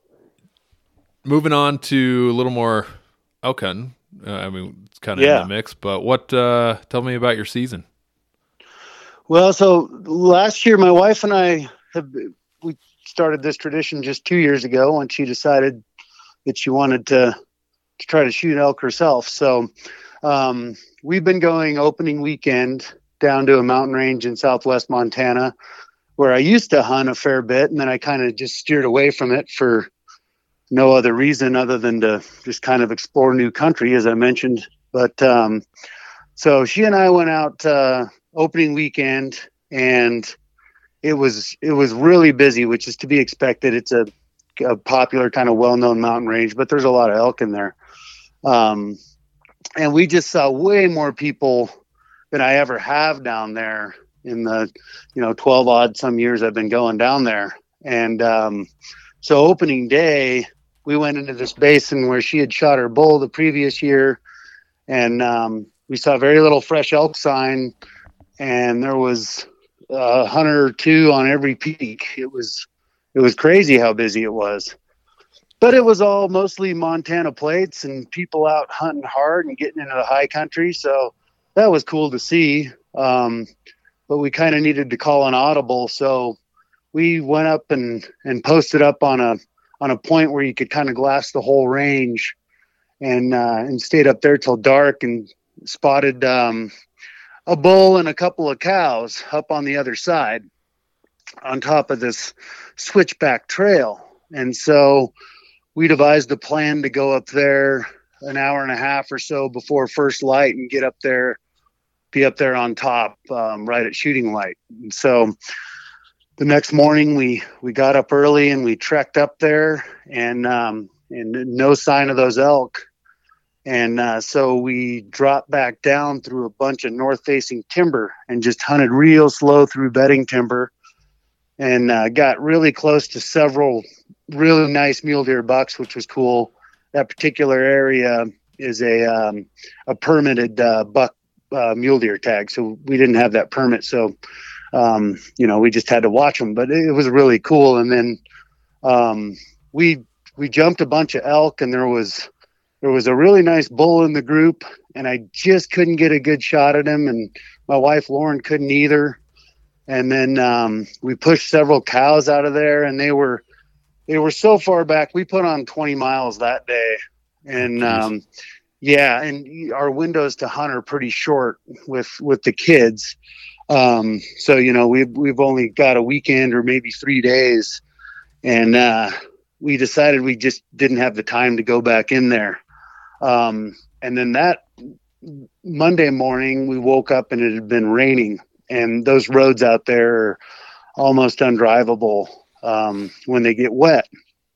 moving on to a little more elk hunting. Uh, I mean, it's kind of Yeah. in the mix, but what, uh, tell me about your season. Well, so last year, my wife and I have, we started this tradition just two years ago when she decided that she wanted to, to try to shoot elk herself. So um, we've been going opening weekend down to a mountain range in southwest Montana, where I used to hunt a fair bit, and then I kind of just steered away from it for no other reason other than to just kind of explore new country, as I mentioned. But um, so she and I went out uh, opening weekend, and it was it was really busy, which is to be expected. It's a a popular kind of well-known mountain range, but there's a lot of elk in there. Um, and we just saw way more people than I ever have down there in the, you know, twelve odd some years I've been going down there. And um, so opening day, we went into this basin where she had shot her bull the previous year, and um, we saw very little fresh elk sign, and there was a hunter or two on every peak. It was it was crazy how busy it was. But it was all mostly Montana plates and people out hunting hard and getting into the high country. So that was cool to see. Um, but we kind of needed to call an audible. So we went up and, and posted up on a on a point where you could kind of glass the whole range, and uh, and stayed up there till dark and spotted um, a bull and a couple of cows up on the other side on top of this switchback trail. And so we devised a plan to go up there an hour and a half or so before first light and get up there, be up there on top, um, right at shooting light. And so the next morning we, we got up early and we trekked up there, and, um, and no sign of those elk. And, uh, so we dropped back down through a bunch of north facing timber and just hunted real slow through bedding timber, and, uh, got really close to several really nice mule deer bucks, which was cool. That particular area is a um, a permitted uh, buck uh, mule deer tag, so we didn't have that permit. So, um, you know, we just had to watch them. But it was really cool. And then um, we we jumped a bunch of elk, and there was there was a really nice bull in the group, and I just couldn't get a good shot at him, and my wife Lauren couldn't either. And then um, we pushed several cows out of there, and they were. They were so far back. We put on twenty miles that day, and um, yeah, and our windows to hunt are pretty short with with the kids. Um, so you know, we've we've only got a weekend or maybe three days, and uh, we decided we just didn't have the time to go back in there. Um, and then that Monday morning, we woke up and it had been raining, and those roads out there are almost undrivable um, when they get wet.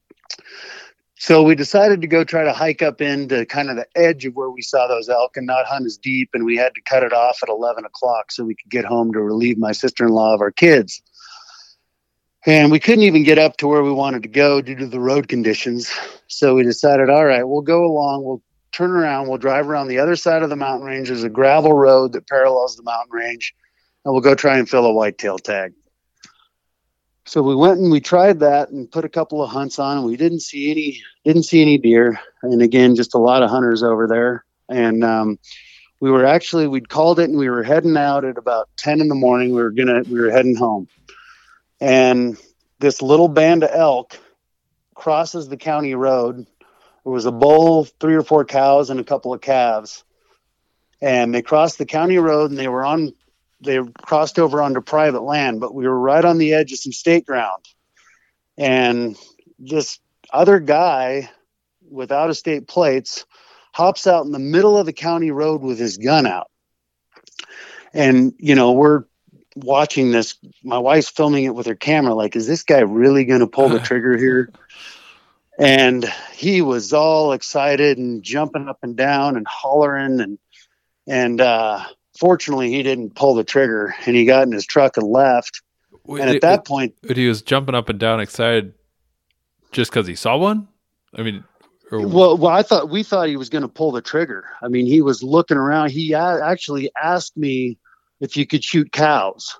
So we decided to go try to hike up into kind of the edge of where we saw those elk and not hunt as deep. And we had to cut it off at eleven o'clock so we could get home to relieve my sister-in-law of our kids. And we couldn't even get up to where we wanted to go due to the road conditions. So we decided, all right, we'll go along. We'll turn around. We'll drive around the other side of the mountain range. There's a gravel road that parallels the mountain range, and we'll go try and fill a whitetail tag. So we went and we tried that and put a couple of hunts on, and we didn't see any, didn't see any deer. And again, just a lot of hunters over there. And um, we were actually, we'd called it and we were heading out at about ten in the morning. We were gonna, we were heading home. And this little band of elk crosses the county road. There was a bull, three or four cows, and a couple of calves. And they crossed the county road, and they were on, they crossed over onto private land, but we were right on the edge of some state ground. And this other guy with out-of-state plates hops out in the middle of the county road with his gun out. And, you know, we're watching this. My wife's filming it with her camera. Like, is this guy really going to pull the trigger here? And he was all excited and jumping up and down and hollering. And, and, uh, fortunately, he didn't pull the trigger, and he got in his truck and left. Wait, and at it, that point, he was jumping up and down, excited, just because he saw one. I mean, or... well, well, I thought we thought he was going to pull the trigger. I mean, he was looking around. He a- actually asked me if you could shoot cows.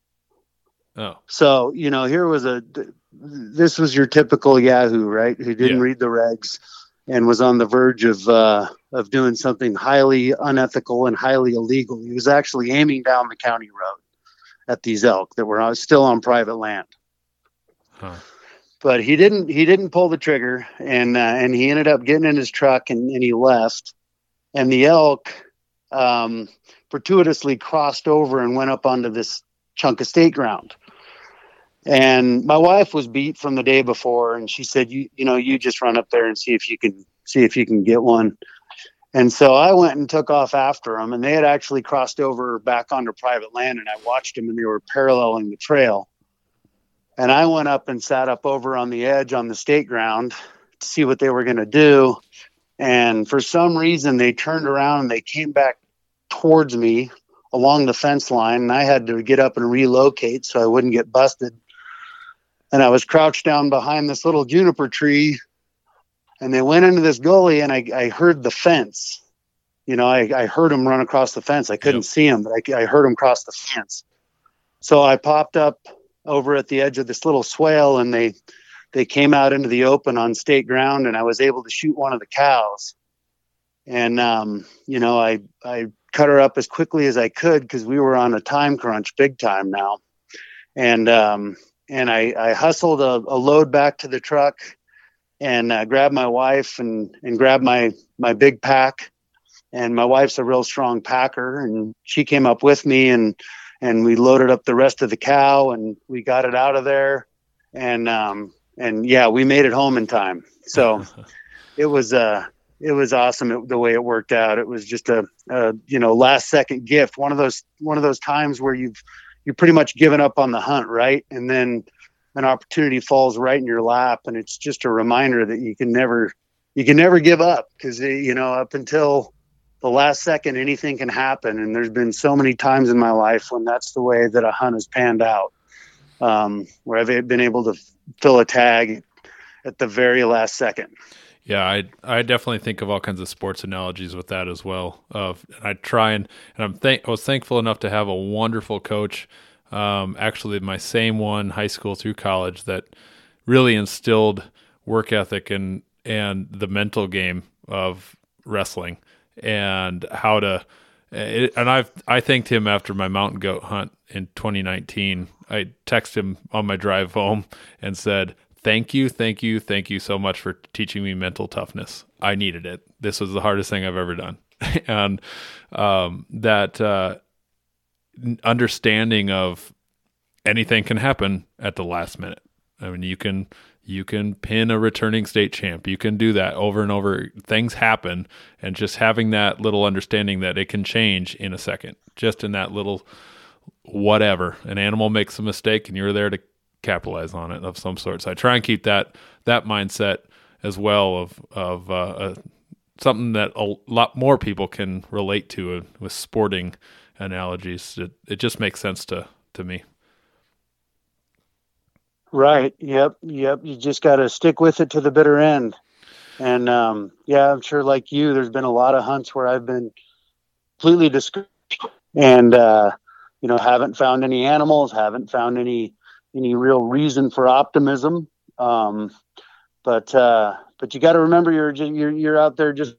Oh, so you know, here was a. This was your typical Yahoo, right? Who didn't yeah. read the regs and was on the verge of uh, of doing something highly unethical and highly illegal. He was actually aiming down the county road at these elk that were still on private land. Huh. But he didn't. He didn't pull the trigger, and uh, and he ended up getting in his truck and, and he left. And the elk um, fortuitously crossed over and went up onto this chunk of state ground. And my wife was beat from the day before, and she said, you, you know, you just run up there and see if you can see if you can get one. And so I went and took off after them, and they had actually crossed over back onto private land, and I watched them, and they were paralleling the trail. And I went up and sat up over on the edge on the state ground to see what they were going to do. And for some reason, they turned around and they came back towards me along the fence line. And I had to get up and relocate so I wouldn't get busted. And I was crouched down behind this little juniper tree. And they went into this gully, and I, I heard the fence. You know, I, I heard them run across the fence. I couldn't yep. see them, but I, I heard them cross the fence. So I popped up over at the edge of this little swale, and they they came out into the open on state ground, and I was able to shoot one of the cows. And, um, you know, I, I cut her up as quickly as I could because we were on a time crunch, big time now. And um, and I, I hustled a, a load back to the truck and uh, grabbed my wife and, and grabbed my, my big pack. And my wife's a real strong packer, and she came up with me, and and we loaded up the rest of the cow, and we got it out of there. And, um, and yeah, we made it home in time. So it was, uh, it was awesome it, the way it worked out. It was just a, a, you know, last second gift. One of those, one of those times where you've, you're pretty much given up on the hunt. Right. And then an opportunity falls right in your lap, and it's just a reminder that you can never, you can never give up, because, you know, up until the last second, anything can happen. And there's been so many times in my life when that's the way that a hunt has panned out, um, where I've been able to fill a tag at the very last second. Yeah, I I definitely think of all kinds of sports analogies with that as well. Of and I try and and I'm thank I was thankful enough to have a wonderful coach, um, actually my same one high school through college, that really instilled work ethic and and the mental game of wrestling. And how to, it, and I've I thanked him after my mountain goat hunt in twenty nineteen. I texted him on my drive home and said, "Thank you, thank you, thank you so much for teaching me mental toughness. I needed it. This was the hardest thing I've ever done." And um, that uh, understanding of anything can happen at the last minute. I mean, you can. You can pin a returning state champ. You can do that over and over. Things happen, and just having that little understanding that it can change in a second, just in that little whatever. An animal makes a mistake, and you're there to capitalize on it of some sort. So I try and keep that that mindset as well of of uh, uh, something that a lot more people can relate to uh, with sporting analogies. It, it just makes sense to to me. Right. Yep. Yep. You just got to stick with it to the bitter end. And, um, yeah, I'm sure like you, there's been a lot of hunts where I've been completely discouraged and, uh, you know, haven't found any animals, haven't found any, any real reason for optimism. Um, but, uh, but you got to remember you're, you're, you're out there just,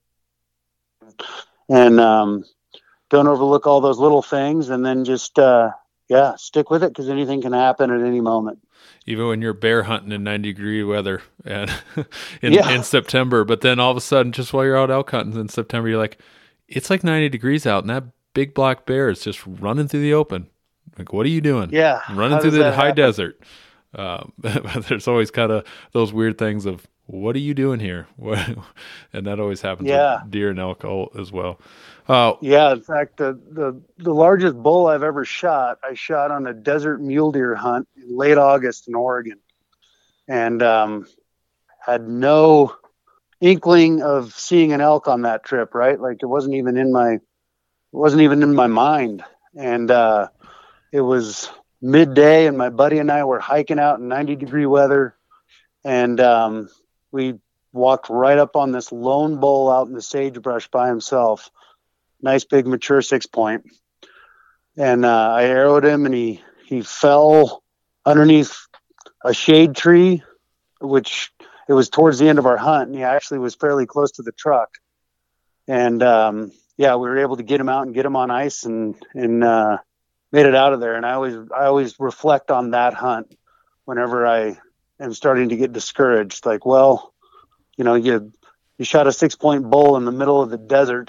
and, um, don't overlook all those little things, and then just, uh, yeah, stick with it, because anything can happen at any moment. Even when you're bear hunting in ninety degree weather and in, yeah. in September, but then all of a sudden, just while you're out elk hunting in September, you're like, it's like ninety degrees out, and that big black bear is just running through the open. Like, what are you doing? Yeah. Running through the high happen? desert. Um, but there's always kind of those weird things of, what are you doing here? And that always happens yeah. with deer and elk as well. Uh, yeah, in fact, the, the the largest bull I've ever shot, I shot on a desert mule deer hunt in late August in Oregon, and um, had no inkling of seeing an elk on that trip. Right, like it wasn't even in my, it wasn't even in my mind. And uh, it was midday, and my buddy and I were hiking out in ninety degree weather, and um, we walked right up on this lone bull out in the sagebrush by himself. Nice big mature six point. And uh, I arrowed him, and he, he fell underneath a shade tree, which it was towards the end of our hunt. And he actually was fairly close to the truck. And um, yeah, we were able to get him out and get him on ice, and, and uh, made it out of there. And I always, I always reflect on that hunt whenever I am starting to get discouraged. Like, well, you know, you, you shot a six point bull in the middle of the desert.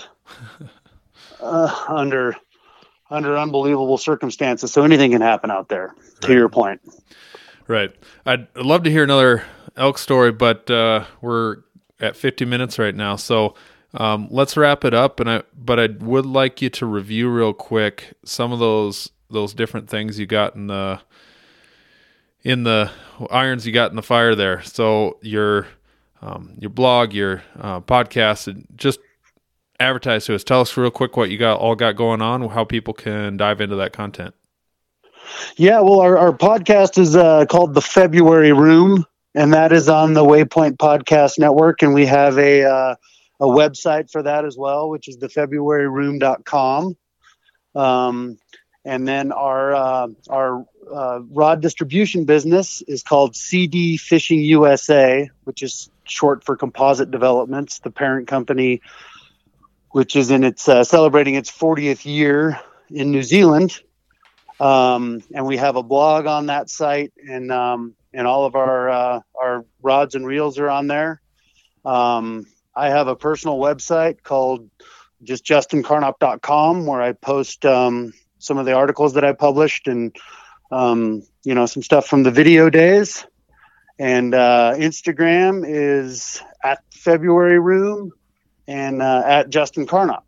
Uh, under under unbelievable circumstances, so anything can happen out there. To right. your point, right? I'd love to hear another elk story, but uh, we're at fifty minutes right now, so um, let's wrap it up. And I, but I would like you to review real quick some of those those different things you got in the in the irons you got in the fire there. So your um, your blog, your uh, podcast, and just advertise to us. Tell us real quick what you got all got going on, how people can dive into that content. Yeah, well, our, our podcast is uh, called The February Room, and that is on the Waypoint Podcast Network, and we have a uh, a website for that as well, which is the february room dot com. Um, and then our uh, our uh, rod distribution business is called C D Fishing U S A, which is short for Composite Developments, the parent company, which is in its uh, celebrating its fortieth year in New Zealand. Um, and we have a blog on that site, and um, and all of our uh, our rods and reels are on there. Um, I have a personal website called just justin carnop dot com, where I post um, some of the articles that I published, and um, you know, some stuff from the video days. And uh, Instagram is at February Room and uh, at Justin Carnop.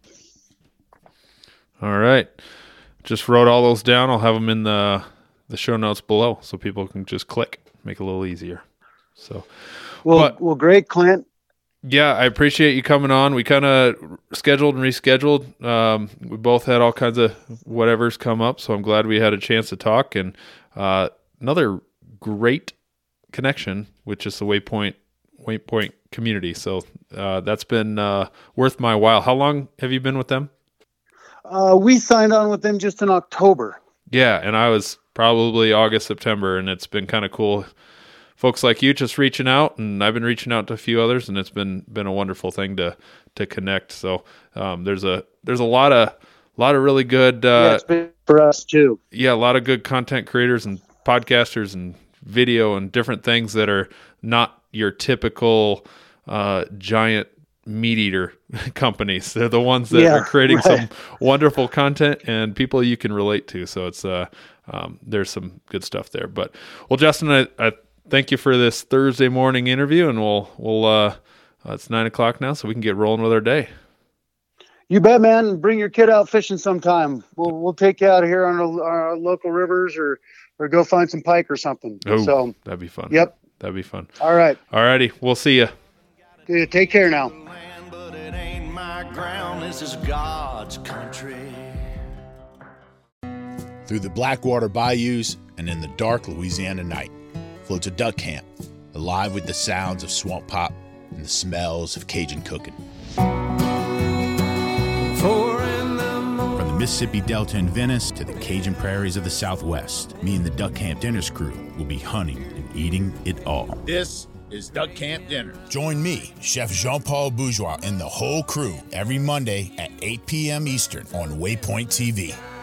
All right. Just wrote all those down. I'll have them in the the show notes below so people can just click, make it a little easier. So, well, but, well, great, Clint. Yeah, I appreciate you coming on. We kind of scheduled and rescheduled. Um, we both had all kinds of whatever's come up, so I'm glad we had a chance to talk. And uh, another great connection with just the Waypoint Waypoint community. So uh, that's been uh, worth my while. How long have you been with them? Uh, we signed on with them just in October. Yeah, and I was probably August, September, and it's been kind of cool. Folks like you just reaching out, and I've been reaching out to a few others, and it's been been a wonderful thing to to connect. So um, there's a there's a lot of lot of really good uh, yeah, it's been for us too. Yeah, a lot of good content creators and podcasters and video and different things that are not your typical uh, giant meat eater companies. They're the ones that yeah, are creating right. some wonderful content and people you can relate to. So it's uh, um, there's some good stuff there. But well, Justin, I, I thank you for this Thursday morning interview, and we'll we'll uh, uh, it's nine o'clock now, so we can get rolling with our day. You bet, man. Bring your kid out fishing sometime. We'll we'll take you out here on our, our local rivers, or or go find some pike or something. Oh, so that'd be fun. Yep, that'd be fun. All right. All righty. We'll see you. Dude, take care now. But it ain't my ground. This is God's country. Through the Blackwater bayous and in the dark Louisiana night floats a duck camp, alive with the sounds of swamp pop and the smells of Cajun cooking. From the Mississippi Delta in Venice to the Cajun prairies of the Southwest, me and the Duck Camp Dinners crew will be hunting and eating it all. This is Duck Camp Dinner. Join me, Chef Jean-Paul Bourgeois, and the whole crew every Monday at eight p.m. Eastern on Waypoint T V.